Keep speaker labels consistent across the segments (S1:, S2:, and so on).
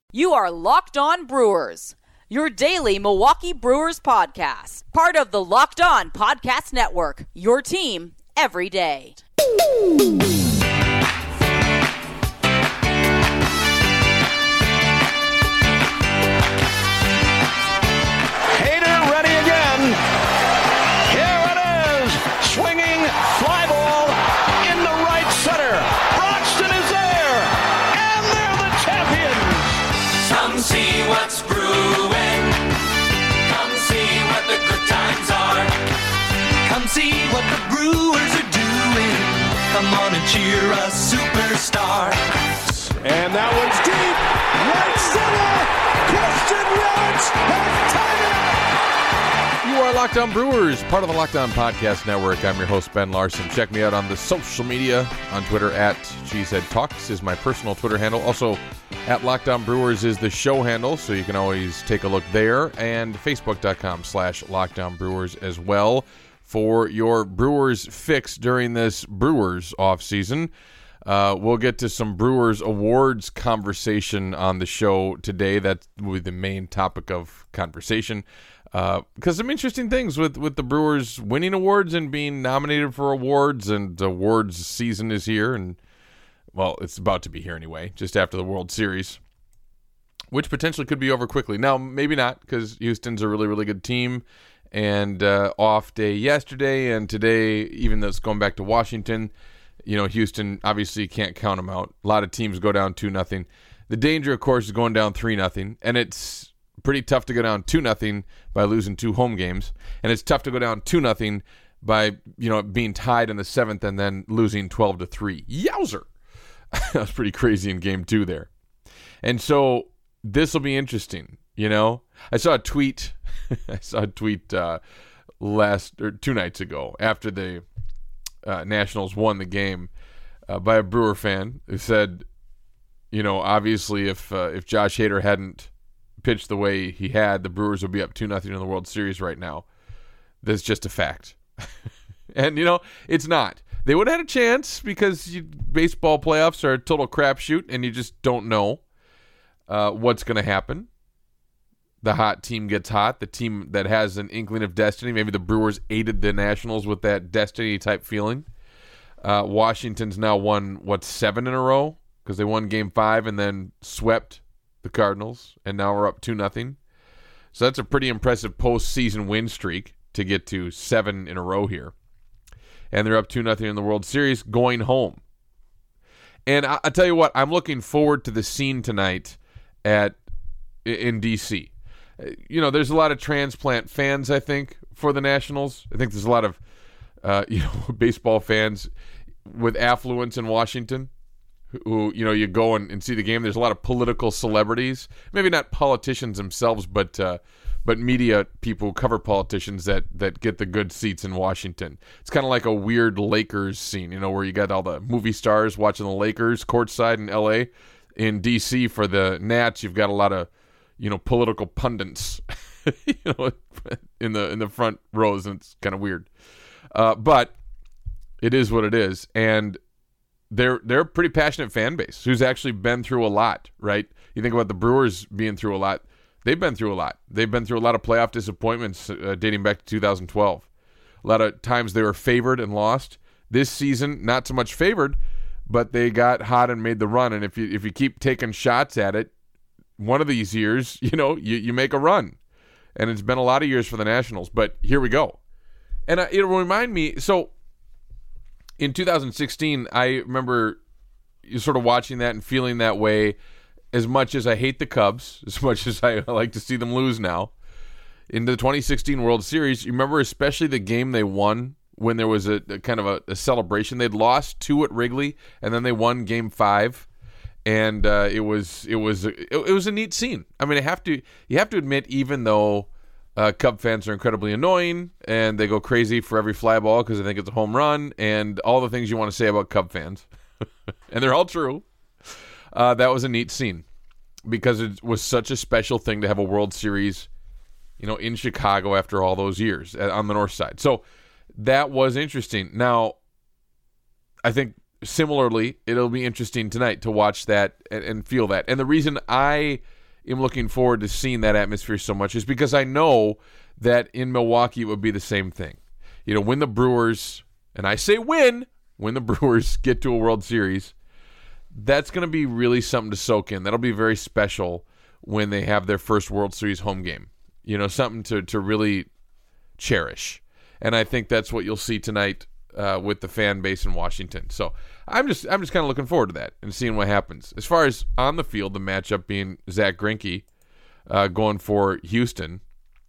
S1: You are Locked On Brewers, your daily Milwaukee Brewers podcast. Part of the Locked On Podcast Network, your team every day.
S2: Hader ready again. Here it is. Swinging fly ball into right center. Broxton is there. And they're the champions.
S3: Come see what's brewing. Come see what the good times are. Come see what the Brewers are doing. Come on and cheer a superstar.
S2: And that one's deep. Right center. Christian Yelich has tied it.
S4: You are Locked On Brewers, part of the Locked On Podcast Network. I'm your host, Ben Larson. Check me out on the social media on Twitter at CheeseheadTalks is my personal Twitter handle. Also, at Locked On Brewers is the show handle, so you can always take a look there. And Facebook.com/LockedOnBrewers as well for your Brewers fix during this Brewers offseason. We'll get to some Brewers awards conversation on the show today. That will be the main topic of conversation. Because some interesting things with the Brewers winning awards and being nominated for awards, and awards season is here, and well, it's about to be here anyway, just after the World Series, which potentially could be over quickly. Now, maybe not, because Houston's a really, really good team, and off day yesterday, and today, even though it's going back to Washington, you know, Houston obviously can't count them out. A lot of teams go down 2-0. The danger, of course, is going down 3-0, and it's pretty tough to go down 2-0 by losing 2 home games, and it's tough to go down 2-0 by, you know, being tied in the 7th and then losing 12-3. Yowzer! That was pretty crazy in game 2 there. And so this will be interesting, you know. I saw a tweet 2 nights ago after the Nationals won the game by a Brewer fan who said, you know, obviously if Josh Hader hadn't pitched the way he had, the Brewers would be up 2-0 in the World Series right now. That's just a fact. And, you know, it's not. They would have had a chance because baseball playoffs are a total crapshoot, and you just don't know what's going to happen. The hot team gets hot. The team that has an inkling of destiny. Maybe the Brewers aided the Nationals with that destiny-type feeling. Washington's now won, 7 in a row? Because they won Game 5 and then swept the Cardinals, and now we're up 2-0. So that's a pretty impressive postseason win streak to get to 7 in a row here. And they're up 2-0 in the World Series going home. And I'll tell you what, I'm looking forward to the scene tonight in D.C. You know, there's a lot of transplant fans, I think, for the Nationals. I think there's a lot of baseball fans with affluence in Washington who, you know, you go and see the game. There's a lot of political celebrities, maybe not politicians themselves, but media people who cover politicians that get the good seats in Washington. It's kind of like a weird Lakers scene, you know, where you got all the movie stars watching the Lakers courtside in L.A. In D.C. for the Nats, you've got a lot of, you know, political pundits, you know, in the front rows, and it's kind of weird. But it is what it is, and they're a pretty passionate fan base who's actually been through a lot, right? You think about the Brewers being through a lot. They've been through a lot. They've been through a lot of playoff disappointments dating back to 2012. A lot of times they were favored and lost. This season, not so much favored, but they got hot and made the run. And if you keep taking shots at it, one of these years, you know, you make a run. And it's been a lot of years for the Nationals, but here we go. And it'll remind me, so in 2016, I remember sort of watching that and feeling that way. As much as I hate the Cubs, as much as I like to see them lose now, in the 2016 World Series, you remember especially the game they won when there was a kind of a celebration. They'd lost 2 at Wrigley, and then they won Game 5, and it was a neat scene. I mean, you have to admit, even though Cub fans are incredibly annoying and they go crazy for every fly ball because they think it's a home run and all the things you want to say about Cub fans, and they're all true. That was a neat scene because it was such a special thing to have a World Series, you know, in Chicago after all those years on the north side. So that was interesting. Now, I think similarly, it'll be interesting tonight to watch that and feel that. And the reason I am looking forward to seeing that atmosphere so much is because I know that in Milwaukee it would be the same thing. You know, when the Brewers, and I say when the Brewers get to a World Series, that's going to be really something to soak in. That'll be very special when they have their first World Series home game. You know, something to really cherish. And I think that's what you'll see tonight with the fan base in Washington. So I'm just kind of looking forward to that and seeing what happens. As far as on the field, the matchup being Zach Greinke going for Houston,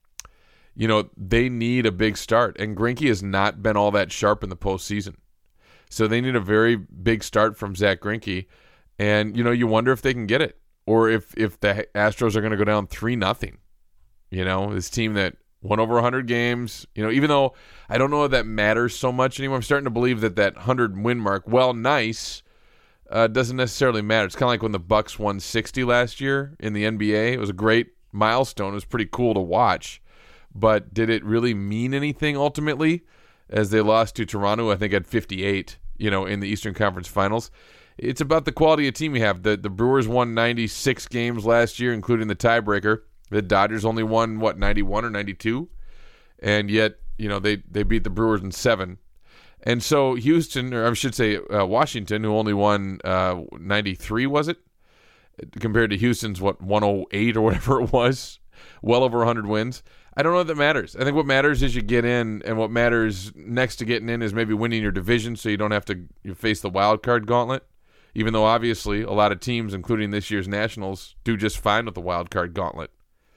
S4: you know, they need a big start. And Greinke has not been all that sharp in the postseason. So they need a very big start from Zach Greinke. And, you know, you wonder if they can get it. Or if the Astros are going to go down 3-0. You know, this team that won over 100 games. You know, even though I don't know if that matters so much anymore, I'm starting to believe that 100-win mark, well, nice, doesn't necessarily matter. It's kind of like when the Bucks won 60 last year in the NBA. It was a great milestone. It was pretty cool to watch. But did it really mean anything ultimately as they lost to Toronto, I think, at 58, you know, in the Eastern Conference Finals? It's about the quality of team you have. The Brewers won 96 games last year, including the tiebreaker. The Dodgers only won, 91 or 92? And yet, you know, they beat the Brewers in 7. And so Houston, or I should say Washington, who only won 93, was it? Compared to Houston's, 108 or whatever it was? Well over 100 wins. I don't know if that matters. I think what matters is you get in, and what matters next to getting in is maybe winning your division so you don't have to face the wild card gauntlet, even though obviously a lot of teams, including this year's Nationals, do just fine with the wild card gauntlet.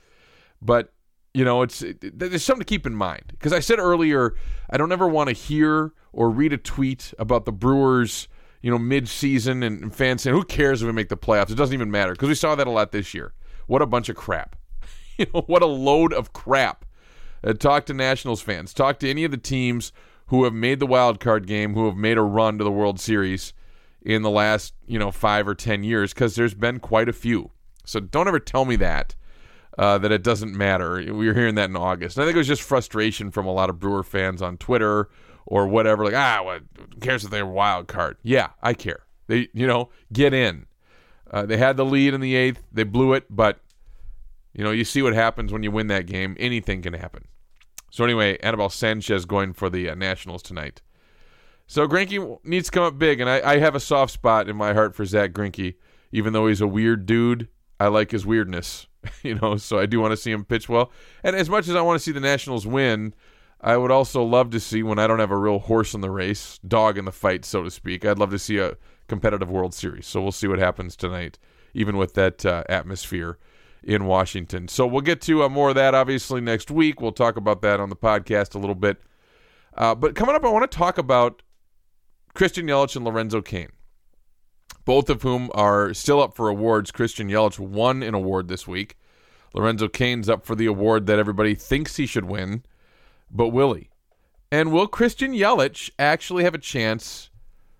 S4: But, you know, there's something to keep in mind. Because I said earlier, I don't ever want to hear or read a tweet about the Brewers, you know, mid-season and fans saying, who cares if we make the playoffs? It doesn't even matter. Because we saw that a lot this year. What a bunch of crap. You know, what a load of crap. Talk to Nationals fans. Talk to any of the teams who have made the wild card game, who have made a run to the World Series in the last, 5 or 10 years, because there's been quite a few. So don't ever tell me that it doesn't matter. We were hearing that in August. And I think it was just frustration from a lot of Brewer fans on Twitter or whatever. Like, who cares if they're a wild card? Yeah, I care. They, get in. They had the lead in the 8th. They blew it, but you see what happens when you win that game. Anything can happen. So anyway, Anibal Sanchez going for the Nationals tonight. So Greinke needs to come up big, and I have a soft spot in my heart for Zach Greinke. Even though he's a weird dude, I like his weirdness. So I do want to see him pitch well. And as much as I want to see the Nationals win, I would also love to see, when I don't have a real horse in the race, dog in the fight, so to speak, I'd love to see a competitive World Series. So we'll see what happens tonight, even with that atmosphere in Washington. So we'll get to more of that, obviously, next week. We'll talk about that on the podcast a little bit. But coming up, I want to talk about Christian Yelich and Lorenzo Cain, both of whom are still up for awards. Christian Yelich won an award this week. Lorenzo Cain's up for the award that everybody thinks he should win, but will he? And will Christian Yelich actually have a chance?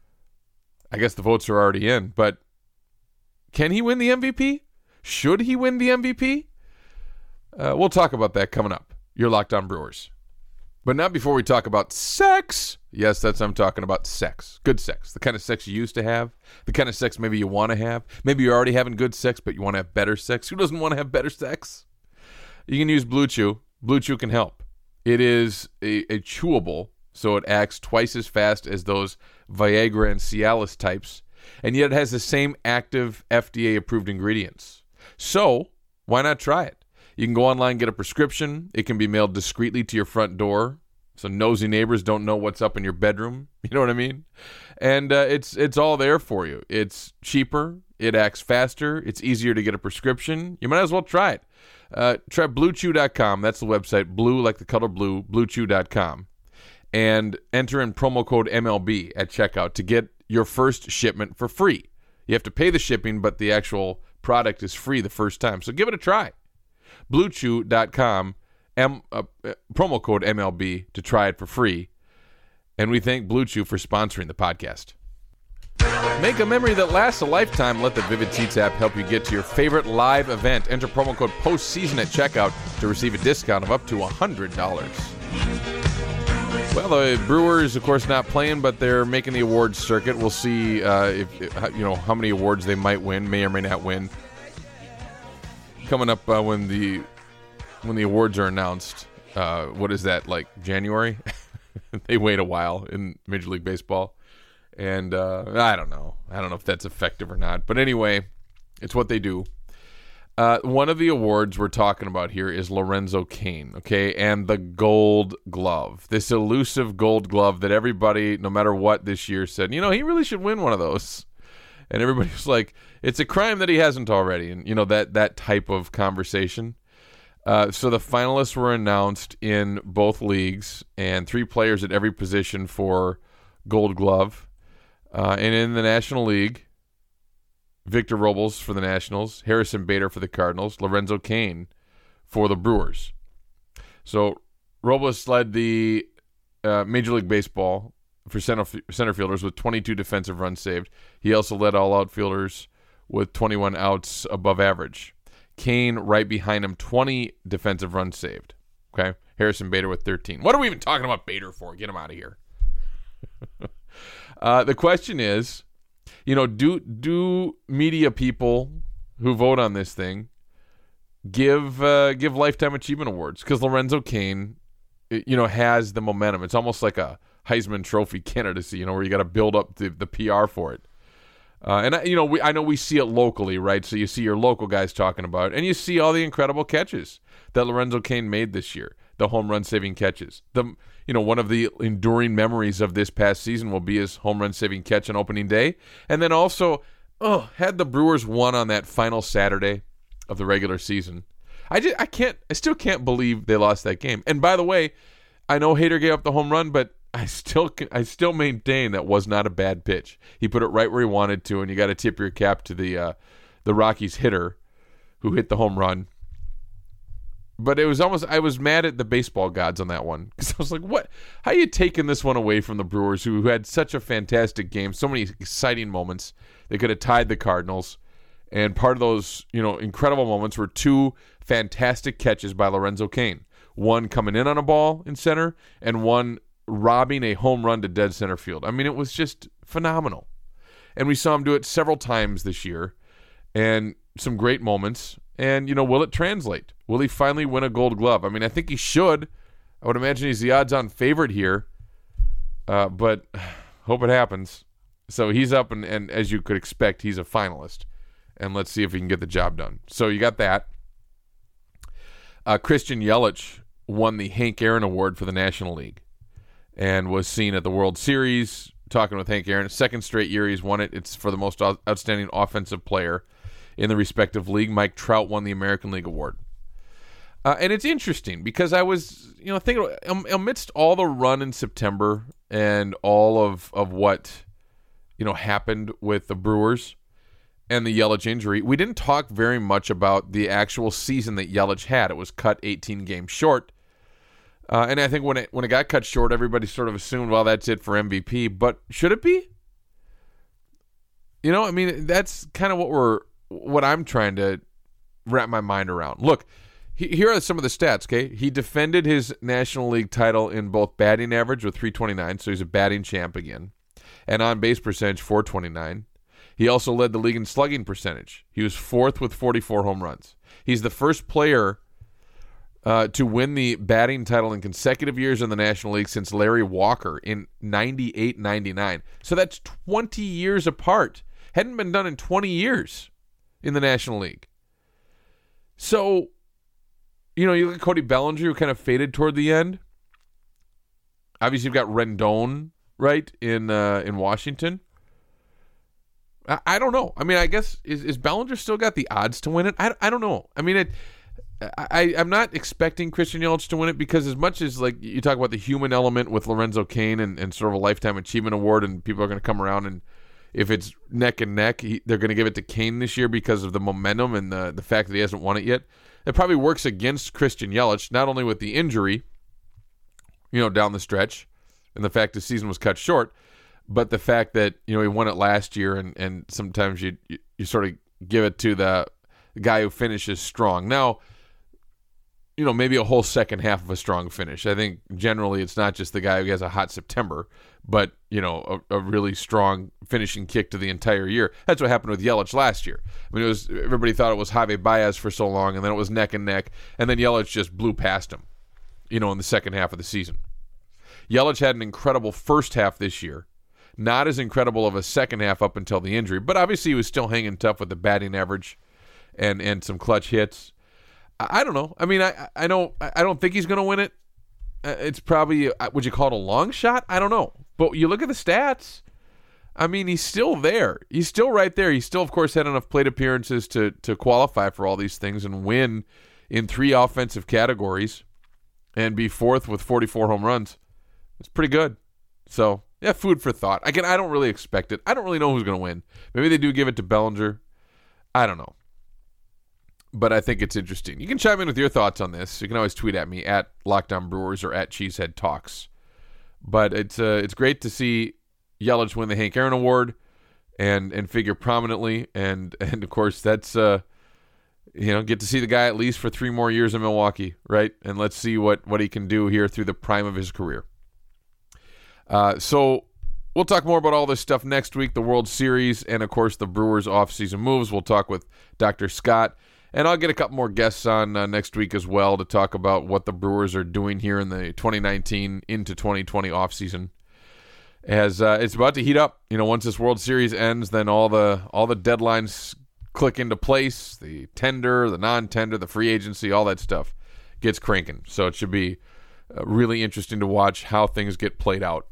S4: I guess the votes are already in, but can he win the MVP? Should he win the MVP? We'll talk about that coming up. You're Locked On Brewers. But not before we talk about sex. Yes, I'm talking about sex. Good sex. The kind of sex you used to have. The kind of sex maybe you want to have. Maybe you're already having good sex, but you want to have better sex. Who doesn't want to have better sex? You can use Blue Chew. Blue Chew can help. It is a chewable, so it acts twice as fast as those Viagra and Cialis types, and yet it has the same active FDA-approved ingredients. So why not try it? You can go online and get a prescription. It can be mailed discreetly to your front door, so nosy neighbors don't know what's up in your bedroom. You know what I mean? And it's all there for you. It's cheaper. It acts faster. It's easier to get a prescription. You might as well try it. Try BlueChew.com. That's the website. Blue, like the color blue. BlueChew.com. And enter in promo code MLB at checkout to get your first shipment for free. You have to pay the shipping, but the actual product is free the first time. So give it a try. BlueChew.com, promo code MLB to try it for free. And we thank Blue Chew for sponsoring the podcast. Make a memory that lasts a lifetime. Let the Vivid Seats app help you get to your favorite live event. Enter promo code postseason at checkout to receive a discount of up to $100. Well, the Brewers, of course, not playing, but they're making the awards circuit. We'll see if how many awards they might win, may or may not win. coming up when the awards are announced. What is that, like January? They wait a while in Major League Baseball. And I don't know. I don't know if that's effective or not. But anyway, it's what they do. One of the awards we're talking about here is Lorenzo Cain, okay, and the Gold Glove. This elusive Gold Glove that everybody, no matter what this year, said, he really should win one of those. And everybody was like, it's a crime that he hasn't already. And, that type of conversation. So the finalists were announced in both leagues, and 3 players at every position for Gold Glove. And in the National League, Victor Robles for the Nationals, Harrison Bader for the Cardinals, Lorenzo Cain for the Brewers. So Robles led the Major League Baseball for center fielders with 22 defensive runs saved. He also led all outfielders with 21 outs above average. Cain right behind him, 20 defensive runs saved. Okay, Harrison Bader with 13. What are we even talking about Bader for? Get him out of here. The question is, do media people who vote on this thing give lifetime achievement awards? Because Lorenzo Cain, has the momentum. It's almost like a Heisman Trophy candidacy, where you got to build up the PR for it. And I know we see it locally, right? So you see your local guys talking about it, and you see all the incredible catches that Lorenzo Cain made this year, the home run saving catches. One of the enduring memories of this past season will be his home run saving catch on opening day, and then also, had the Brewers won on that final Saturday of the regular season, I still can't believe they lost that game. And by the way, I know Hader gave up the home run, but I still maintain that was not a bad pitch. He put it right where he wanted to, and you got to tip your cap to the Rockies hitter who hit the home run. But it was I was mad at the baseball gods on that one, because I was like, what? How are you taking this one away from the Brewers, who had such a fantastic game, so many exciting moments? They could have tied the Cardinals, and part of those incredible moments were 2 fantastic catches by Lorenzo Cain. One coming in on a ball in center, and one robbing a home run to dead center field. I mean, it was just phenomenal. And we saw him do it several times this year, and some great moments. And, will it translate? Will he finally win a Gold Glove? I mean, I think he should. I would imagine he's the odds-on favorite here, but hope it happens. So he's up, and as you could expect, he's a finalist. And let's see if he can get the job done. So you got that. Christian Yelich won the Hank Aaron Award for the National League and was seen at the World Series talking with Hank Aaron. Second straight year he's won it. It's for the most outstanding offensive player in the respective league. Mike Trout won the American League Award. And it's interesting because I was, thinking amidst all the run in September and all of what, happened with the Brewers and the Yelich injury, we didn't talk very much about the actual season that Yelich had. It was cut 18 games short. And I think when it got cut short, everybody sort of assumed, well, that's it for MVP. But should it be? That's kind of what I'm trying to wrap my mind around. Look, here are some of the stats, okay? He defended his National League title in both batting average with 329, so he's a batting champ again, and on-base percentage, 429. He also led the league in slugging percentage. He was 4th with 44 home runs. He's the first player to win the batting title in consecutive years in the National League since Larry Walker in 98-99. So that's 20 years apart. Hadn't been done in 20 years in the National League. So, you look at Cody Bellinger, who kind of faded toward the end. Obviously, you've got Rendon, right, in Washington. I don't know. I mean, I guess, is Bellinger still got the odds to win it? I don't know. I mean, I'm not expecting Christian Yelich to win it because as much as, like, you talk about the human element with Lorenzo Cain and sort of a Lifetime Achievement Award, and people are going to come around, and if it's neck and neck, they're going to give it to Cain this year because of the momentum and the fact that he hasn't won it yet. It probably works against Christian Yelich, not only with the injury, down the stretch, and the fact the season was cut short, but the fact that, he won it last year, and sometimes you sort of give it to the guy who finishes strong. Now, maybe a whole second half of a strong finish. I think generally it's not just the guy who has a hot September, but, a really strong finishing kick to the entire year. That's what happened with Yelich last year. I mean, everybody thought it was Javi Baez for so long, and then it was neck and neck, and then Yelich just blew past him, in the second half of the season. Yelich had an incredible first half this year. Not as incredible of a second half up until the injury, but obviously he was still hanging tough with the batting average and some clutch hits. I don't know. I mean, I don't think he's going to win it. It's probably, would you call it a long shot? I don't know. But you look at the stats. I mean, he's still there. He's still right there. He still, of course, had enough plate appearances to qualify for all these things and win in 3 offensive categories and be 4th with 44 home runs. It's pretty good. So, yeah, food for thought. I don't really expect it. I don't really know who's going to win. Maybe they do give it to Bellinger. I don't know. But I think it's interesting. You can chime in with your thoughts on this. You can always tweet at me at Lockdown Brewers or at Cheesehead Talks. But it's great to see Yelich win the Hank Aaron Award and figure prominently. And of course, that's get to see the guy at least for 3 more years in Milwaukee, right? And let's see what he can do here through the prime of his career. So we'll talk more about all this stuff next week, the World Series, and of course the Brewers offseason moves. We'll talk with Dr. Scott. And I'll get a couple more guests on next week as well to talk about what the Brewers are doing here in the 2019 into 2020 offseason. As it's about to heat up, once this World Series ends, then all the deadlines click into place. The tender, the non-tender, the free agency, all that stuff gets cranking. So it should be really interesting to watch how things get played out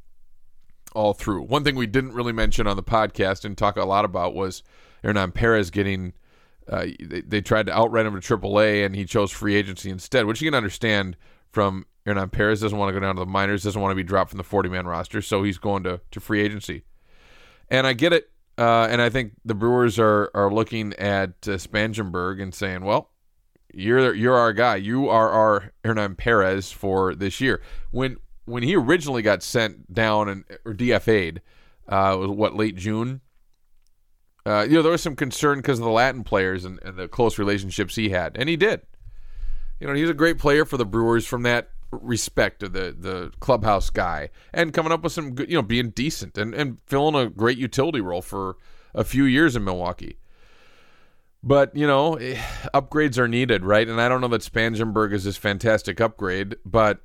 S4: all through. One thing we didn't really mention on the podcast and talk a lot about was Hernan Perez getting. They tried to outrun him to AAA, and he chose free agency instead, which you can understand from Hernan Perez. Doesn't want to go down to the minors, doesn't want to be dropped from the 40-man roster, so he's going to free agency. And I get it, and I think the Brewers are looking at Spangenberg and saying, well, you're our guy. You are our Hernan Perez for this year. When he originally got sent down or DFA'd, was late June? There was some concern because of the Latin players and the close relationships he had, and he did. He's a great player for the Brewers from that respect of the clubhouse guy, and coming up with some good, being decent and filling a great utility role for a few years in Milwaukee. But upgrades are needed, right? And I don't know that Spangenberg is this fantastic upgrade, but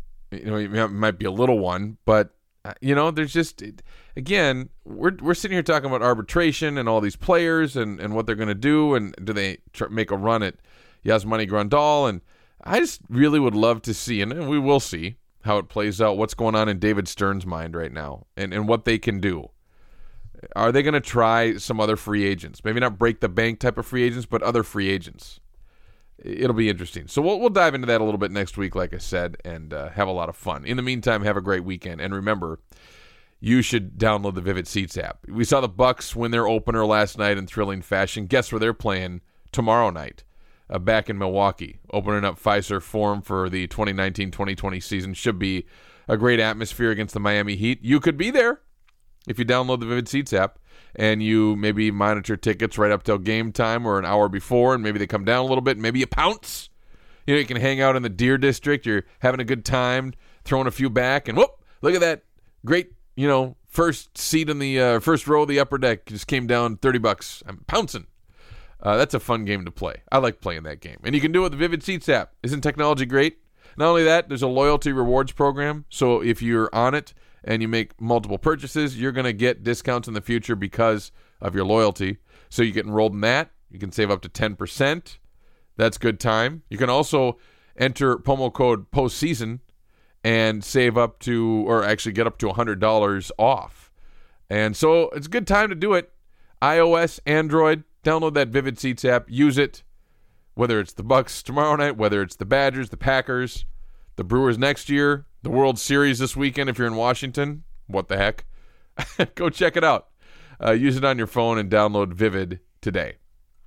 S4: it might be a little one, but. There's just, again, we're sitting here talking about arbitration and all these players and what they're going to do, and do they make a run at Yasmani Grandal? And I just really would love to see, and we will see how it plays out, what's going on in David Stern's mind right now and what they can do. Are they going to try some other free agents? Maybe not break the bank type of free agents, but other free agents. It'll be interesting. So we'll dive into that a little bit next week, like I said, and have a lot of fun. In the meantime, have a great weekend. And remember, you should download the Vivid Seats app. We saw the Bucks win their opener last night in thrilling fashion. Guess where they're playing tomorrow night? Back in Milwaukee, opening up Fiserv Forum for the 2019-2020 season. Should be a great atmosphere against the Miami Heat. You could be there if you download the Vivid Seats app. And you maybe monitor tickets right up till game time or an hour before, and maybe they come down a little bit, and maybe you pounce. You can hang out in the Deer District. You're having a good time, throwing a few back, and whoop, look at that great, first seat in the first row of the upper deck just came down $30. I'm pouncing. That's a fun game to play. I like playing that game. And you can do it with the Vivid Seats app. Isn't technology great? Not only that, there's a loyalty rewards program, so if you're on it, and you make multiple purchases, you're going to get discounts in the future because of your loyalty. So you get enrolled in that. You can save up to 10%. That's good time. You can also enter promo code postseason and save up to, or actually get up to $100 off. And so it's a good time to do it. iOS, Android, download that Vivid Seats app. Use it, whether it's the Bucks tomorrow night, whether it's the Badgers, the Packers, the Brewers next year, the World Series this weekend if you're in Washington. What the heck? Go check it out. Use it on your phone and download Vivid today.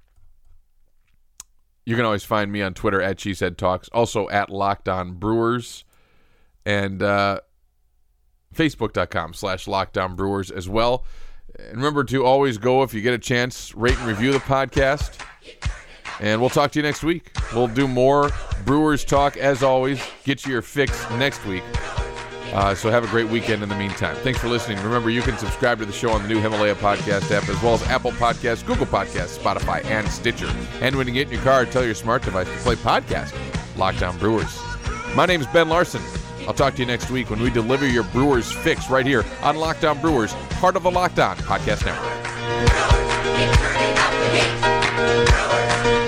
S4: You can always find me on Twitter at Cheesehead Talks, also at Locked On Brewers, and Facebook.com/Lockdown Brewers as well. And remember to always go, if you get a chance, rate and review the podcast. And we'll talk to you next week. We'll do more Brewers talk as always. Get you your fix next week. So have a great weekend in the meantime. Thanks for listening. Remember, you can subscribe to the show on the new Himalaya podcast app, as well as Apple Podcasts, Google Podcasts, Spotify, and Stitcher. And when you get in your car, tell your smart device to play podcast Locked On Brewers. My name's Ben Larson. I'll talk to you next week when we deliver your Brewers fix right here on Locked On Brewers, part of the Locked On Podcast Network.